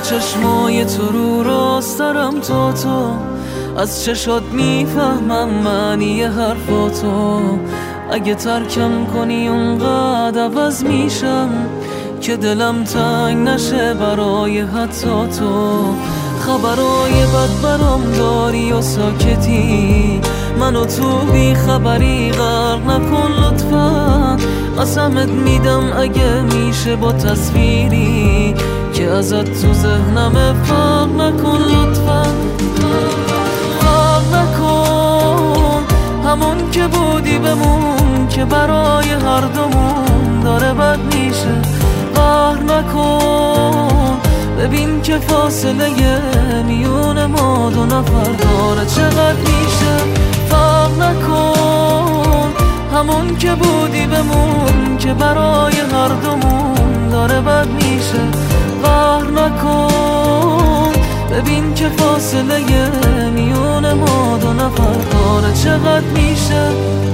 چشمای تو رو راست دارم تو از چشات میفهمم معنی حرفاتو. اگه ترکم کنی اونقدر عوض میشم که دلم تنگ نشه برای حتی تو. خبرای بد برام داری و ساکتی، منو تو بی خبری غرق نکن لطفا. قسمت میدم اگه میشه با تصویری که ازت تو ذهنم فرق نکن لطفا. فرق نکن، همون که بودی بمون که برای هر دومون داره بد میشه. قهر نکن، ببین که فاصله میون ما دو نفر داره چقدر میشه. فرق نکن، همون که بودی بمون که برای هر دومون داره بد میشه. قهر نکن، ببین که فاصله میون ما دو نفر داره چقدر میشه.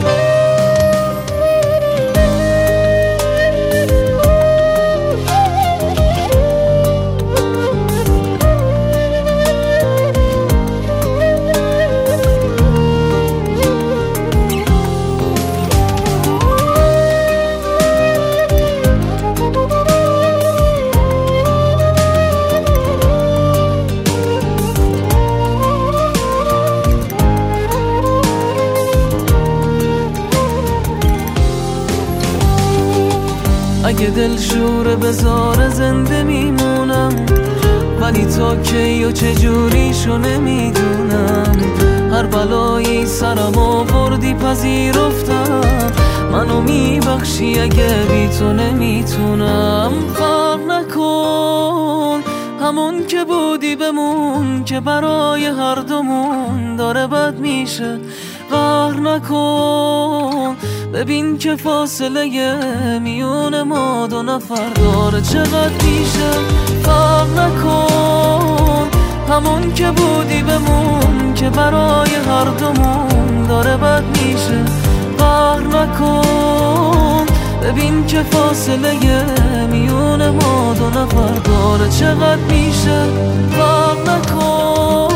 اگه دل شوره بذاره زنده میمونم، ولی تا کی و چجوریشو نمیدونم. هر بلایی سرم آوردی پذیرفتم، منو میبخشی اگه بی تو نمیتونم. فرق نکن، همون که بودی بمون که برای هر دومون داره بد میشه. قهر نکن، ببین که فاصله میون ما دو نفر داره چقدر میشه. فرق نکن، همون که بودی بمون که برای هر دومون داره بد میشه. قهر نکن، ببین که فاصله میون ما دو نفر داره چقدر میشه. فرق نکن.